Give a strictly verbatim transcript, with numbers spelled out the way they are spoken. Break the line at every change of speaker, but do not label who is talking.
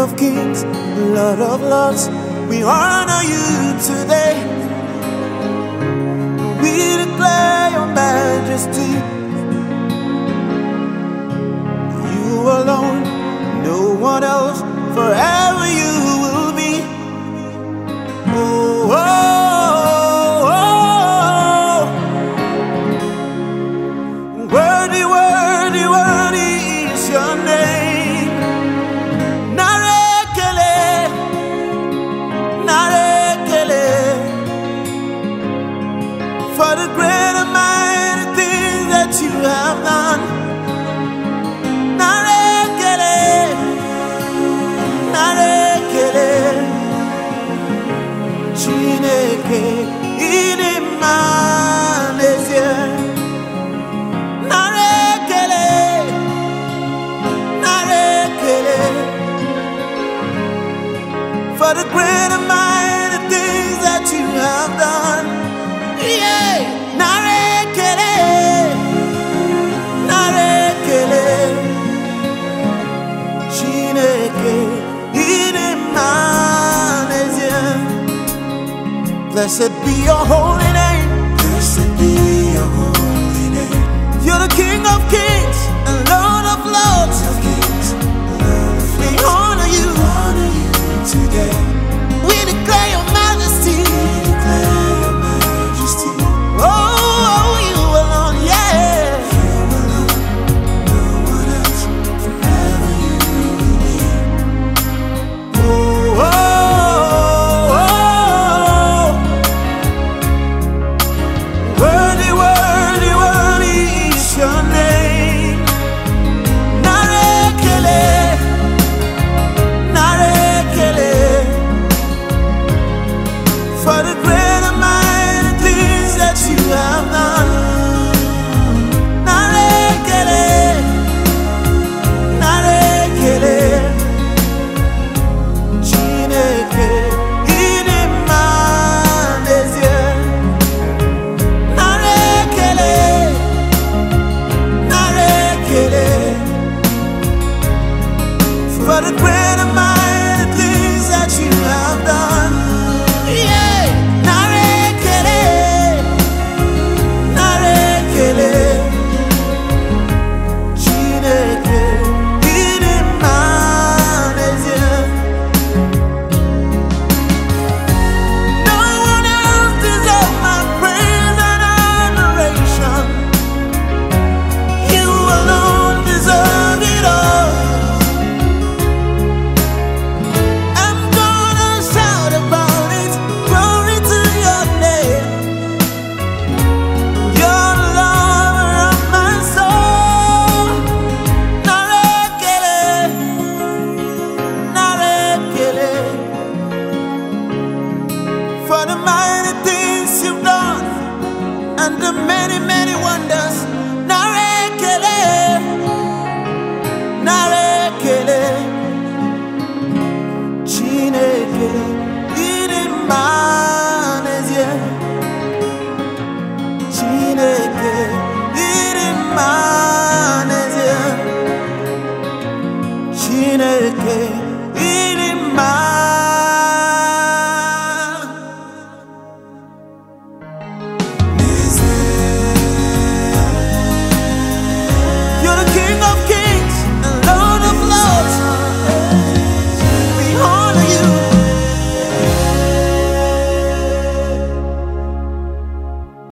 of kings, Lord of lords, we honor you today. We declare your majesty. You alone, no one else, forever you will be. Oh, oh, oh, oh. Worthy, worthy, worthy is your name. Narekele, narekele, for the great and mighty things that you have done. Narekele, narekele, Chineke, inimanezie. Narekele, narekele, for the great and mighty things that you have done. Yeah, narekele, narekele, Chineke, inimanezie. Blessed be your holy name.
Blessed be your holy name.
You're the King of kings.